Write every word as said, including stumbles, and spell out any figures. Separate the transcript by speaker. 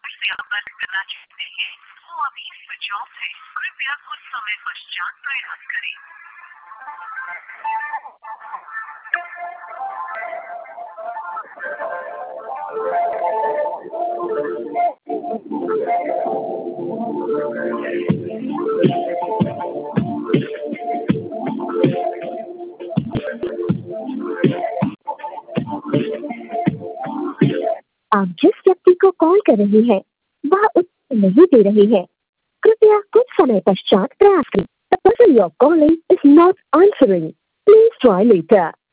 Speaker 1: से आप बात करना चाहते हैं वो अभी स्विच ऑफ है। कृपया कुछ समय पश्चात प्रयास करें।
Speaker 2: आप जिस व्यक्ति को कॉल कर रहे हैं वह उत्तर नहीं दे रहे हैं। कृपया कुछ समय पश्चात प्रयास करें। The person you are calling is not answering. Please try later.